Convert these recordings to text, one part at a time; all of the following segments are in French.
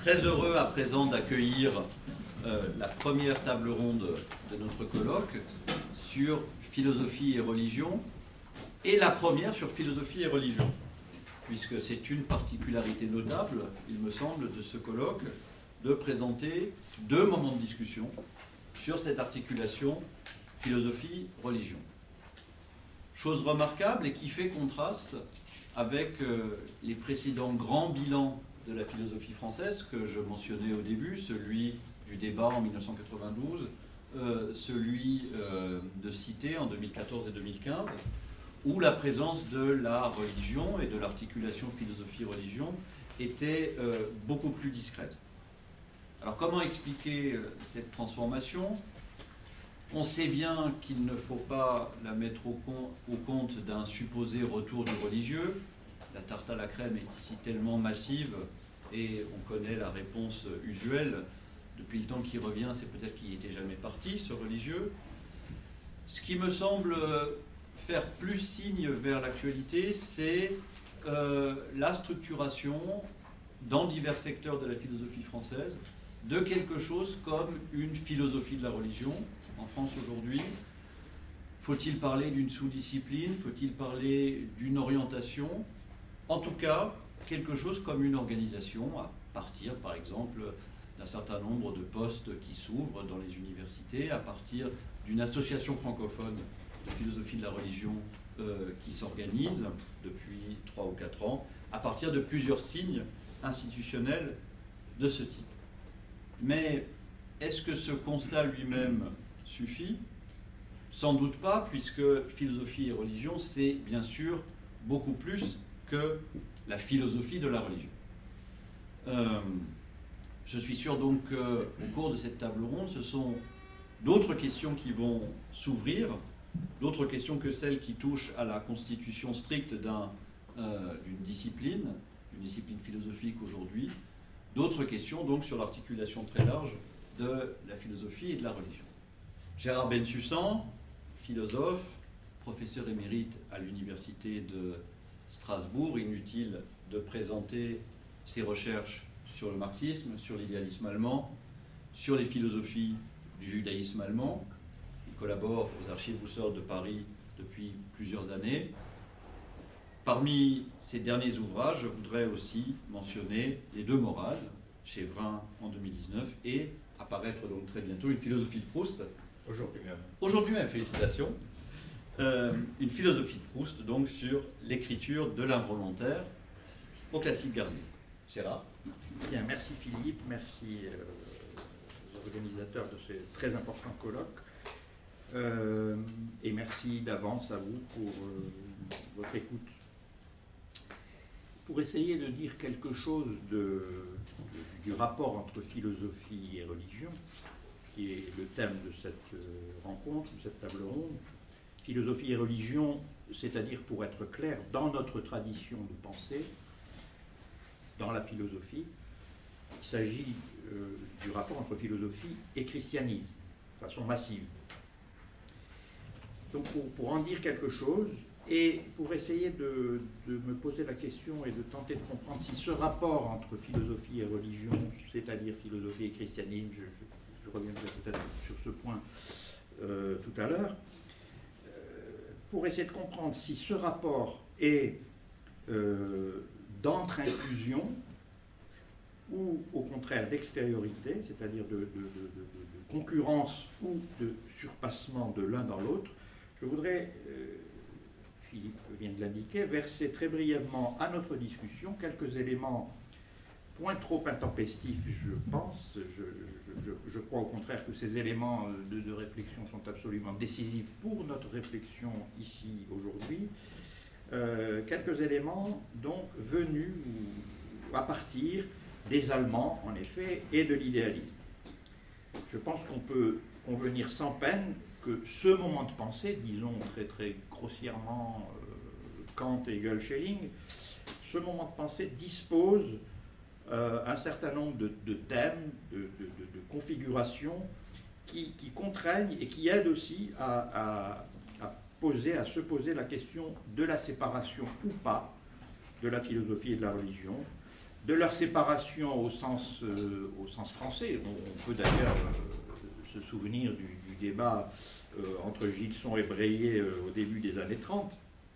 Très heureux à présent d'accueillir la première table ronde de notre colloque sur philosophie et religion, et la première sur philosophie et religion, puisque c'est une particularité notable, il me semble, de ce colloque, de présenter deux moments de discussion sur cette articulation philosophie-religion. Chose remarquable et qui fait contraste avec les précédents grands bilans de la philosophie française que je mentionnais au début, celui du débat en 1992, celui de Cité en 2014 et 2015, où la présence de la religion et de l'articulation philosophie-religion était beaucoup plus discrète. Alors comment expliquer cette transformation ? On sait bien qu'il ne faut pas la mettre au compte d'un supposé retour du religieux. La tarte à la crème est ici tellement massive et on connaît la réponse usuelle. Depuis le temps qu'il revient, c'est peut-être qu'il n'était jamais parti, ce religieux. Ce qui me semble faire plus signe vers l'actualité, c'est la structuration dans divers secteurs de la philosophie française de quelque chose comme une philosophie de la religion en France aujourd'hui. Faut-il parler d'une sous-discipline? Faut-il parler d'une orientation? En tout cas, quelque chose comme une organisation, à partir, par exemple, d'un certain nombre de postes qui s'ouvrent dans les universités, à partir d'une association francophone de philosophie de la religion qui s'organise depuis 3 ou 4 ans, à partir de plusieurs signes institutionnels de ce type. Mais est-ce que ce constat lui-même suffit? Sans doute pas, puisque philosophie et religion, c'est bien sûr beaucoup plus que la philosophie de la religion. Je suis sûr donc qu'au cours de cette table ronde, ce sont d'autres questions qui vont s'ouvrir, d'autres questions que celles qui touchent à la constitution stricte d'une discipline philosophique aujourd'hui, d'autres questions donc sur l'articulation très large de la philosophie et de la religion. Gérard Bensusan, philosophe, professeur émérite à l'université de Strasbourg, inutile de présenter ses recherches sur le marxisme, sur l'idéalisme allemand, sur les philosophies du judaïsme allemand. Il collabore aux Archives Husserl de Paris depuis plusieurs années. Parmi ses derniers ouvrages, je voudrais aussi mentionner Les Deux Morales, chez Vrin en 2019, et apparaître donc très bientôt Une philosophie de Proust. Aujourd'hui même. Aujourd'hui même, félicitations. Une philosophie de Proust, donc, sur l'écriture de l'involontaire au classique Garnier. Gérard. Bien, merci Philippe, merci aux organisateurs de ce très important colloque, et merci d'avance à vous pour votre écoute. Pour essayer de dire quelque chose du rapport entre philosophie et religion, qui est le thème de cette rencontre, de cette table ronde, philosophie et religion, c'est-à-dire, pour être clair, dans notre tradition de pensée, dans la philosophie, il s'agit du rapport entre philosophie et christianisme, de façon massive. Donc pour en dire quelque chose, et pour essayer de me poser la question et de tenter de comprendre si ce rapport entre philosophie et religion, c'est-à-dire philosophie et christianisme, je reviendrai peut-être sur ce point tout à l'heure, pour essayer de comprendre si ce rapport est d'entre-inclusion ou au contraire d'extériorité, c'est-à-dire de concurrence ou de surpassement de l'un dans l'autre, je voudrais, Philippe vient de l'indiquer, verser très brièvement à notre discussion quelques éléments, point trop intempestifs, je pense. Je crois au contraire que ces éléments de réflexion sont absolument décisifs pour notre réflexion ici aujourd'hui. Quelques éléments donc venus à partir des Allemands, en effet, et de l'idéalisme. Je pense qu'on peut convenir sans peine que ce moment de pensée, disons très très grossièrement Kant, Hegel, Schelling, ce moment de pensée dispose un certain nombre de thèmes, de configurations qui contraignent et qui aident aussi à se poser la question de la séparation ou pas de la philosophie et de la religion, de leur séparation au sens français. On peut d'ailleurs se souvenir du débat entre Gilson et Breillet au début des années 30.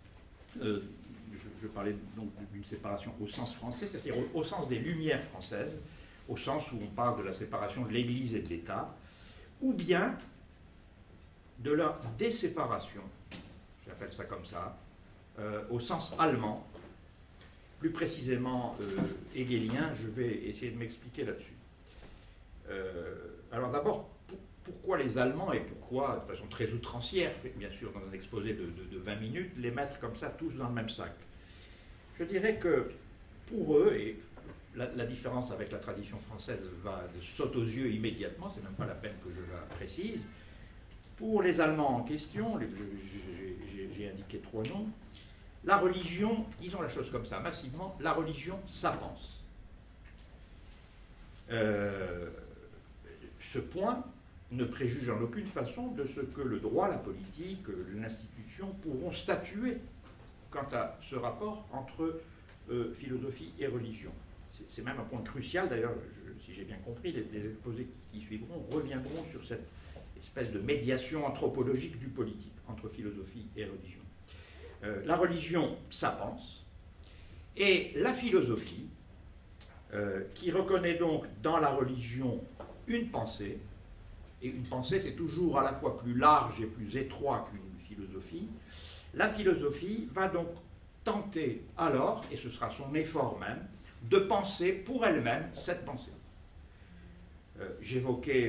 Je parlais donc d'une séparation au sens français, c'est-à-dire au sens des Lumières françaises, au sens où on parle de la séparation de l'Église et de l'État, ou bien de leur déséparation, j'appelle ça comme ça, au sens allemand, plus précisément hegelien. Je vais essayer de m'expliquer là-dessus. Alors d'abord, pourquoi les Allemands, et pourquoi, de façon très outrancière, bien sûr, dans un exposé de 20 minutes, les mettre comme ça tous dans le même sac? Je dirais que pour eux, et la différence avec la tradition française saute aux yeux immédiatement, c'est même pas la peine que je la précise. Pour les Allemands en question, j'ai indiqué 3 noms, la religion, disons la chose comme ça, massivement, la religion, ça pense. Ce point ne préjuge en aucune façon de ce que le droit, la politique, l'institution pourront statuer quant à ce rapport entre philosophie et religion. C'est même un point crucial, d'ailleurs, si j'ai bien compris, les exposés qui suivront reviendront sur cette espèce de médiation anthropologique du politique entre philosophie et religion. La religion, ça pense, et la philosophie, qui reconnaît donc dans la religion une pensée, et une pensée c'est toujours à la fois plus large et plus étroit qu'une philosophie, la philosophie va donc tenter alors, et ce sera son effort même, de penser pour elle-même cette pensée. J'évoquais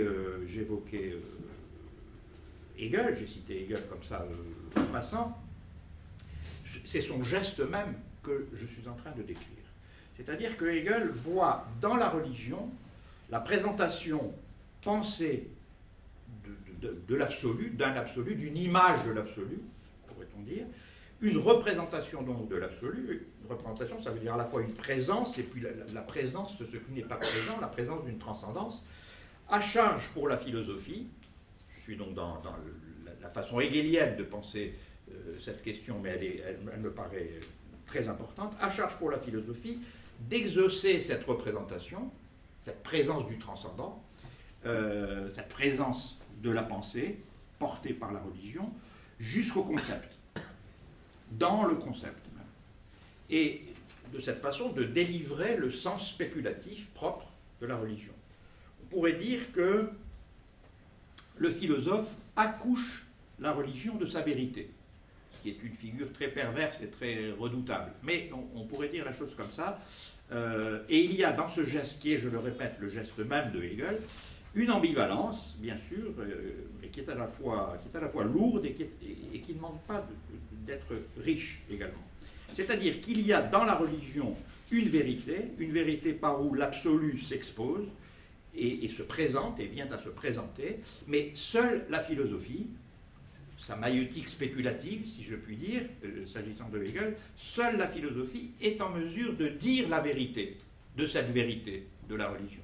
Hegel, j'ai cité Hegel comme ça en passant, c'est son geste même que je suis en train de décrire. C'est-à-dire que Hegel voit dans la religion la présentation pensée de l'absolu, d'un absolu, d'une image de l'absolu, pourrait-on dire, une représentation donc de l'absolu. Une représentation, ça veut dire à la fois une présence, et puis la présence de ce qui n'est pas présent, la présence d'une transcendance, à charge pour la philosophie. Je suis donc dans la façon hegelienne de penser cette question, mais elle me paraît très importante, à charge pour la philosophie d'exaucer cette représentation, cette présence du transcendant, cette présence de la pensée portée par la religion, jusqu'au concept, dans le concept même. Et de cette façon de délivrer le sens spéculatif propre de la religion. On pourrait dire que le philosophe accouche la religion de sa vérité, ce qui est une figure très perverse et très redoutable. Mais on pourrait dire la chose comme ça. Et il y a dans ce geste qui est, je le répète, le geste même de Hegel, une ambivalence, bien sûr, mais qui est à la fois lourde et qui ne manque pas d'être riche également. C'est-à-dire qu'il y a dans la religion une vérité par où l'absolu s'expose et se présente, et vient à se présenter, mais seule la philosophie, sa maïeutique spéculative, si je puis dire, s'agissant de Hegel, seule la philosophie est en mesure de dire la vérité de cette vérité de la religion.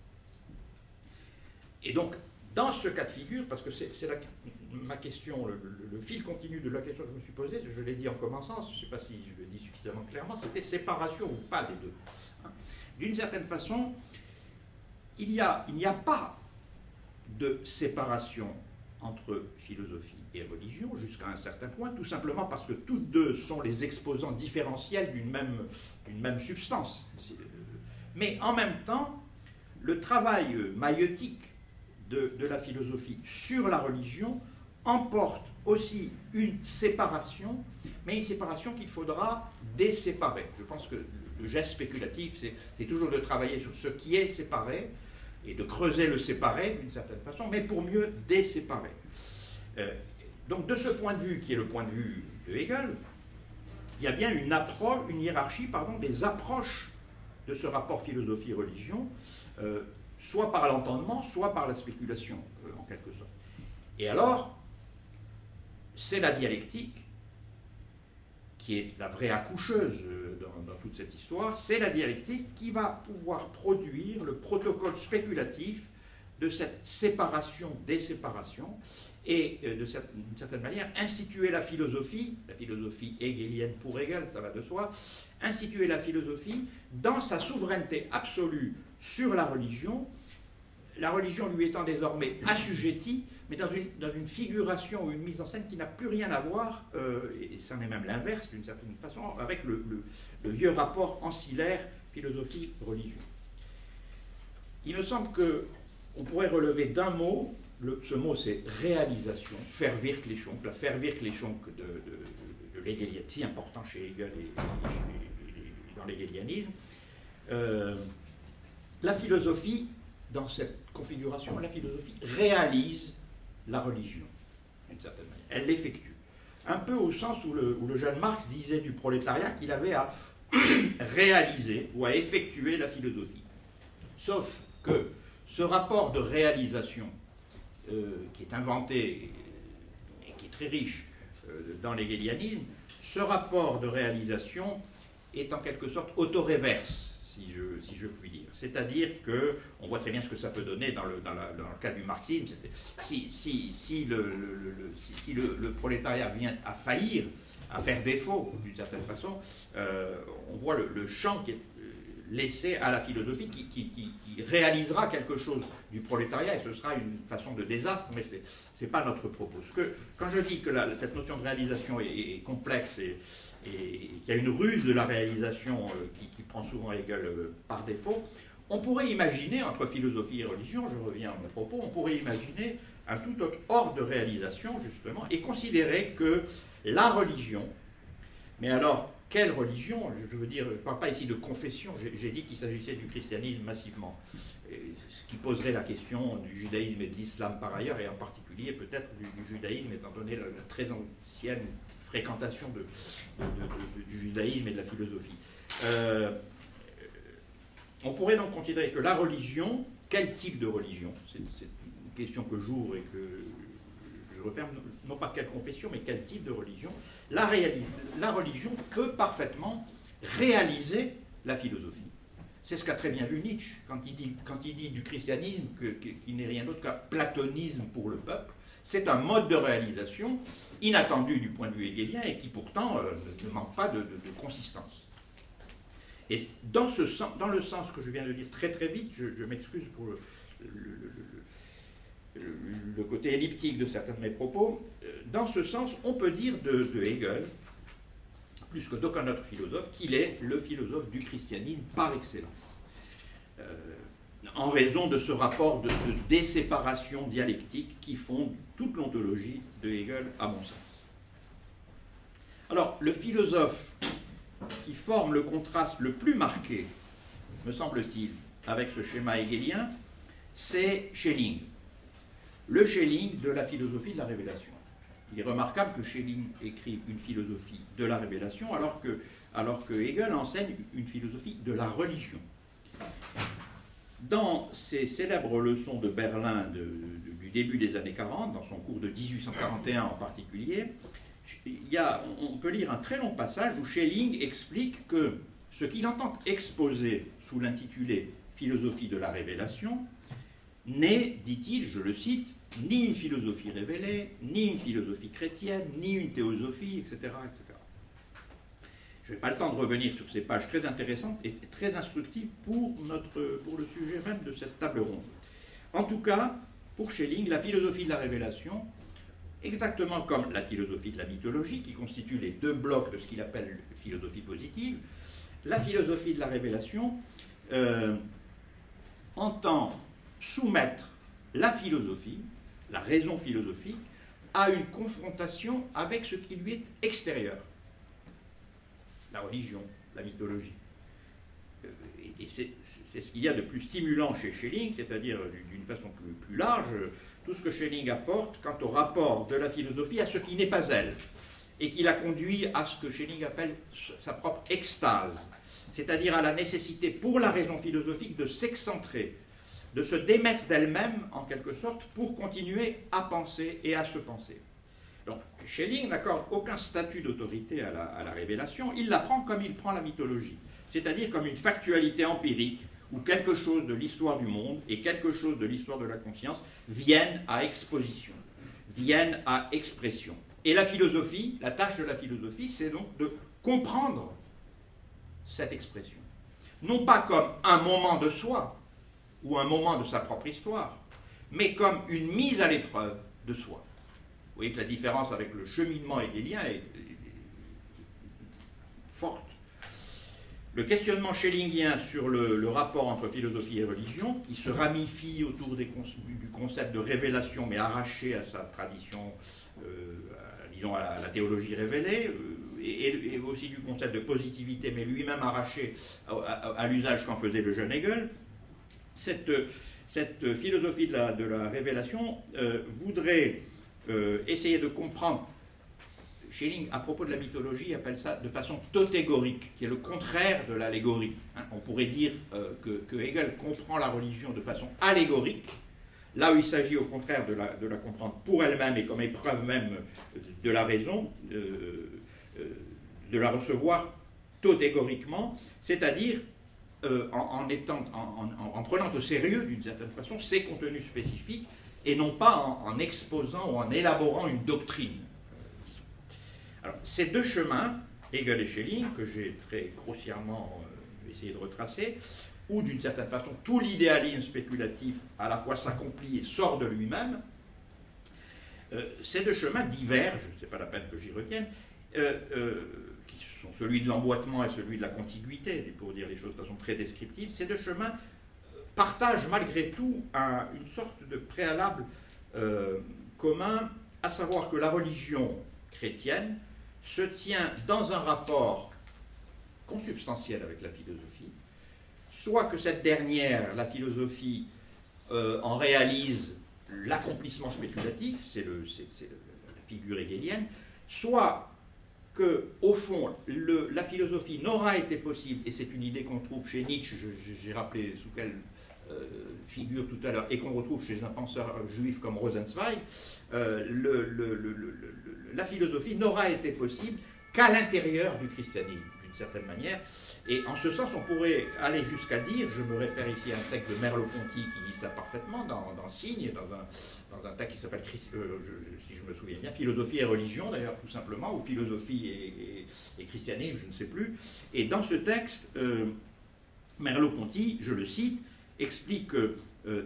Et donc, dans ce cas de figure, parce que c'est ma question, le fil continu de la question que je me suis posée, je l'ai dit en commençant, je ne sais pas si je le dis suffisamment clairement, c'était séparation ou pas des deux. D'une certaine façon, il n'y a pas de séparation entre philosophie et religion jusqu'à un certain point, tout simplement parce que toutes deux sont les exposants différentiels d'une même substance. Mais en même temps, le travail maïeutique de la philosophie sur la religion emporte aussi une séparation, mais une séparation qu'il faudra déséparer. Je pense que le geste spéculatif, c'est toujours de travailler sur ce qui est séparé et de creuser le séparé d'une certaine façon, mais pour mieux déséparer. Donc de ce point de vue, qui est le point de vue de Hegel, il y a bien une hiérarchie des approches de ce rapport philosophie-religion, soit par l'entendement, soit par la spéculation, en quelque sorte. Et alors, c'est la dialectique qui est la vraie accoucheuse dans toute cette histoire, c'est la dialectique qui va pouvoir produire le protocole spéculatif de cette séparation-déséparation, et d'une certaine manière instituer la philosophie hegelienne pour Hegel, ça va de soi, instituer la philosophie dans sa souveraineté absolue sur la religion lui étant désormais assujettie, mais dans une figuration ou une mise en scène qui n'a plus rien à voir, et c'en est même l'inverse d'une certaine façon, avec le vieux rapport ancillaire philosophie-religion. Il me semble qu'on pourrait relever d'un mot, ce mot c'est réalisation, Verwirklichung, la Verwirklichung de l'hégélien, si important chez Hegel et dans l'hégélianisme. La philosophie, dans cette configuration, la philosophie réalise la religion, d'une certaine manière. Elle l'effectue. Un peu au sens où le jeune Marx disait du prolétariat qu'il avait à réaliser ou à effectuer la philosophie. Sauf que ce rapport de réalisation qui est inventé et qui est très riche dans l'hégélianisme, ce rapport de réalisation est en quelque sorte autoréverse, si je puis dire. C'est-à-dire qu'on voit très bien ce que ça peut donner dans le cas du marxisme. Si le prolétariat vient à faillir, à faire défaut d'une certaine façon, on voit le champ qui est laissé à la philosophie qui réalisera quelque chose du prolétariat, et ce sera une façon de désastre, mais ce n'est pas notre propos. Quand je dis que cette notion de réalisation est complexe et qu'il y a une ruse de la réalisation qui prend souvent Hegel par défaut, on pourrait imaginer, entre philosophie et religion, je reviens à mon propos, on pourrait imaginer un tout autre ordre de réalisation, justement, et considérer que la religion, mais alors, quelle religion? Je veux dire, je ne parle pas ici de confession, j'ai dit qu'il s'agissait du christianisme massivement, ce qui poserait la question du judaïsme et de l'islam par ailleurs, et en particulier peut-être du judaïsme, étant donné la très ancienne fréquentation du judaïsme et de la philosophie. On pourrait donc considérer que la religion, quel type de religion? C'est une question que j'ouvre et que je referme, non pas quelle confession, mais quel type de religion? La religion peut parfaitement réaliser la philosophie. C'est ce qu'a très bien vu Nietzsche quand il dit du christianisme qui n'est rien d'autre qu'un platonisme pour le peuple. C'est un mode de réalisation inattendu du point de vue hegelien et qui pourtant ne manque pas de consistance. Et dans le sens que je viens de dire très très vite, je m'excuse pour le côté elliptique de certains de mes propos, dans ce sens, on peut dire de Hegel, plus que d'aucun autre philosophe, qu'il est le philosophe du christianisme par excellence. En raison de ce rapport de déséparation dialectique qui fonde toute l'ontologie de Hegel, à mon sens. Alors, le philosophe qui forme le contraste le plus marqué, me semble-t-il, avec ce schéma hegelien, c'est Schelling. Le Schelling de la philosophie de la révélation. Il est remarquable que Schelling écrive une philosophie de la révélation alors que Hegel enseigne une philosophie de la religion. Dans ses célèbres leçons de Berlin du début des années 40, dans son cours de 1841 en particulier, on peut lire un très long passage où Schelling explique que ce qu'il entend exposer sous l'intitulé « Philosophie de la révélation » n'est, dit-il, je le cite, ni une philosophie révélée, ni une philosophie chrétienne, ni une théosophie, etc. etc. Je n'ai pas le temps de revenir sur ces pages très intéressantes et très instructives pour le sujet même de cette table ronde. En tout cas, pour Schelling, la philosophie de la révélation, exactement comme la philosophie de la mythologie, qui constitue les deux blocs de ce qu'il appelle philosophie positive, la philosophie de la révélation entend soumettre la philosophie, la raison philosophique, à une confrontation avec ce qui lui est extérieur. La religion, la mythologie. Et c'est ce qu'il y a de plus stimulant chez Schelling, c'est-à-dire d'une façon plus large, tout ce que Schelling apporte quant au rapport de la philosophie à ce qui n'est pas elle, et qui la conduit à ce que Schelling appelle sa propre extase, c'est-à-dire à la nécessité pour la raison philosophique de s'excentrer, de se démettre d'elle-même, en quelque sorte, pour continuer à penser et à se penser. Donc, Schelling n'accorde aucun statut d'autorité à la révélation, il la prend comme il prend la mythologie, c'est-à-dire comme une factualité empirique, où quelque chose de l'histoire du monde et quelque chose de l'histoire de la conscience viennent à exposition, viennent à expression. Et la philosophie, la tâche de la philosophie, c'est donc de comprendre cette expression. Non pas comme un moment de soi, ou un moment de sa propre histoire, mais comme une mise à l'épreuve de soi. Vous voyez que la différence avec le cheminement hegelien est forte. Le questionnement schellingien sur le rapport entre philosophie et religion, qui se ramifie autour du concept de révélation, mais arraché à sa tradition, disons à la théologie révélée, et aussi du concept de positivité, mais lui-même arraché à l'usage qu'en faisait le jeune Hegel, cette philosophie de la révélation voudrait essayer de comprendre. Schelling, à propos de la mythologie, appelle ça de façon totégorique, qui est le contraire de l'allégorie. On pourrait dire que Hegel comprend la religion de façon allégorique, là où il s'agit au contraire de la comprendre pour elle-même et comme épreuve même de la raison, de la recevoir totégoriquement, c'est-à-dire en prenant au sérieux, d'une certaine façon, ses contenus spécifiques, et non pas en exposant ou en élaborant une doctrine. Alors, ces deux chemins, Hegel et Schelling, que j'ai très grossièrement essayé de retracer, où d'une certaine façon tout l'idéalisme spéculatif à la fois s'accomplit et sort de lui-même, ces deux chemins divergent, ce n'est pas la peine que j'y revienne, qui sont celui de l'emboîtement et celui de la contiguïté, pour dire les choses de façon très descriptive. Ces deux chemins partagent malgré tout une sorte de préalable commun, à savoir que la religion chrétienne se tient dans un rapport consubstantiel avec la philosophie, soit que cette dernière, la philosophie, en réalise l'accomplissement spéculatif, c'est la figure hegelienne, soit que, au fond, la philosophie n'aura été possible, et c'est une idée qu'on trouve chez Nietzsche, j'ai rappelé sous quelle figure tout à l'heure, et qu'on retrouve chez un penseur juif comme Rosenzweig, la philosophie n'aura été possible qu'à l'intérieur du christianisme, d'une certaine manière. Et en ce sens, on pourrait aller jusqu'à dire, je me réfère ici à un texte de Merleau-Ponty qui dit ça parfaitement, dans Signe, dans un texte qui s'appelle, si je me souviens bien, Philosophie et religion, d'ailleurs, tout simplement, ou Philosophie et christianisme, je ne sais plus. Et dans ce texte, Merleau-Ponty, je le cite, explique que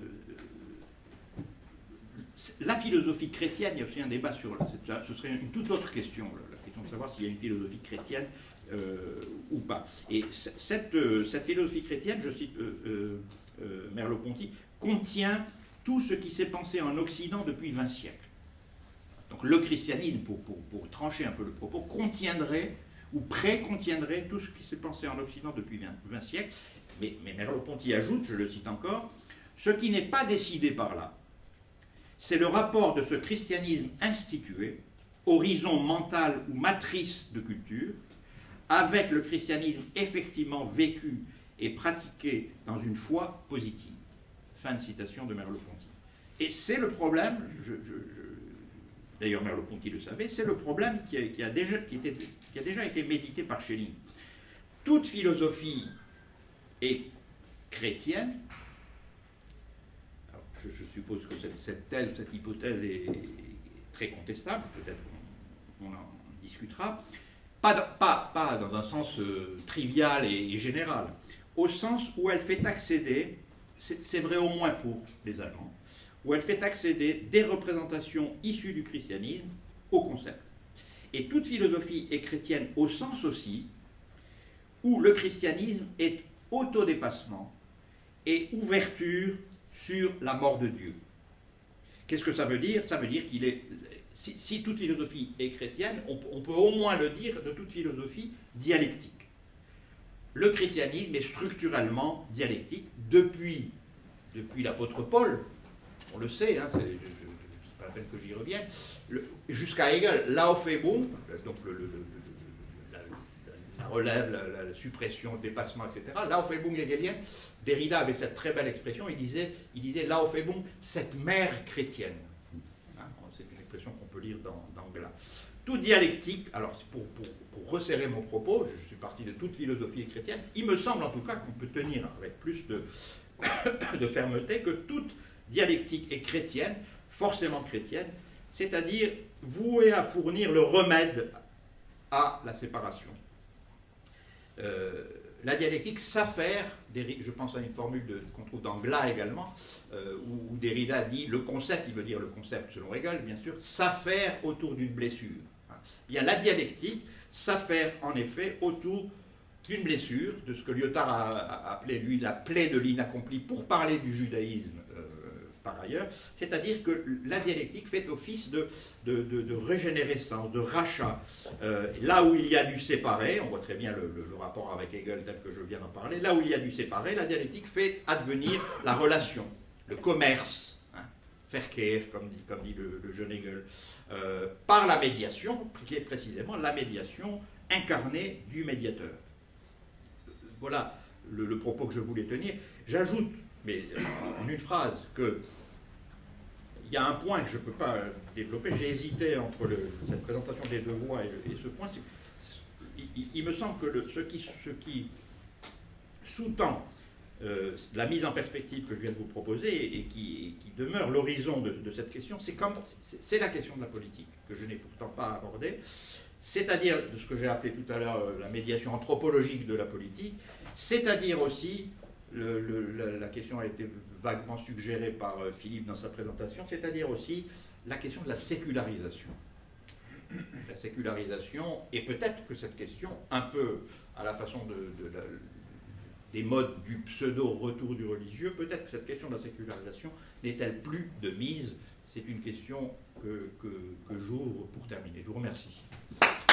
la philosophie chrétienne, il y a aussi un débat sur, ce serait une toute autre question, la question de savoir s'il y a une philosophie chrétienne ou pas. Et cette philosophie chrétienne, je cite Merleau-Ponty, contient tout ce qui s'est pensé en Occident depuis 20 siècles. Donc le christianisme, pour trancher un peu le propos, contiendrait ou précontiendrait tout ce qui s'est pensé en Occident depuis 20 siècles. Mais Merleau-Ponty ajoute, je le cite encore, ce qui n'est pas décidé par là, c'est le rapport de ce christianisme institué, horizon mental ou matrice de culture, avec le christianisme effectivement vécu et pratiqué dans une foi positive. Fin de citation de Merleau-Ponty. Et c'est le problème, d'ailleurs Merleau-Ponty le savait, c'est le problème qui a déjà été médité par Schelling. Toute philosophie est chrétienne. Alors, je suppose que cette hypothèse est très contestable, peut-être qu'on en discutera, pas dans un sens trivial et général, au sens où elle fait accéder, c'est vrai au moins pour les Allemands, où elle fait accéder des représentations issues du christianisme au concept. Et toute philosophie est chrétienne au sens aussi où le christianisme est autodépassement et ouverture sur la mort de Dieu. Qu'est-ce que ça veut dire? Ça veut dire qu'il est, si toute philosophie est chrétienne, on peut au moins le dire de toute philosophie dialectique. Le christianisme est structurellement dialectique depuis l'apôtre Paul, on le sait, hein, c'est pas la peine que j'y revienne, jusqu'à Hegel, l'Aufhebung, donc la relève, la suppression, le dépassement, etc. L'Aufhebung hegelienne, Derrida avait cette très belle expression, il disait l'Aufhebung, cette mère chrétienne. Hein, c'est une expression qu'on peut lire dans Glas. Toute dialectique, alors pour resserrer mon propos, je suis parti de toute philosophie chrétienne, il me semble en tout cas qu'on peut tenir avec plus de fermeté que toute dialectique est chrétienne, forcément chrétienne, c'est-à-dire voué à fournir le remède à la séparation. La dialectique s'affaire, je pense à une formule qu'on trouve dans Glas également, où Derrida dit le concept, il veut dire le concept selon Hegel bien sûr, s'affaire autour d'une blessure. Bien, la dialectique s'affaire en effet autour d'une blessure, de ce que Lyotard a appelé lui la plaie de l'inaccompli, pour parler du judaïsme par ailleurs, c'est-à-dire que la dialectique fait office de régénérescence, de rachat. Là où il y a du séparé, on voit très bien le rapport avec Hegel tel que je viens d'en parler, là où il y a du séparé, la dialectique fait advenir la relation, le commerce, Verkehr, comme dit le jeune Hegel, par la médiation, qui est précisément la médiation incarnée du médiateur. Voilà le propos que je voulais tenir. J'ajoute, mais en une phrase, qu'il y a un point que je ne peux pas développer. J'ai hésité entre cette présentation des deux voies et ce point. Il me semble que ce qui sous-tend la mise en perspective que je viens de vous proposer et qui demeure l'horizon de cette question, c'est la question de la politique, que je n'ai pourtant pas abordée. C'est-à-dire de ce que j'ai appelé tout à l'heure la médiation anthropologique de la politique, c'est-à-dire aussi, la question a été vaguement suggérée par Philippe dans sa présentation, c'est-à-dire aussi la question de la sécularisation. La sécularisation, et peut-être que cette question, un peu à la façon des modes du pseudo-retour du religieux, peut-être que cette question de la sécularisation n'est-elle plus de mise. C'est une question que j'ouvre pour terminer. Je vous remercie.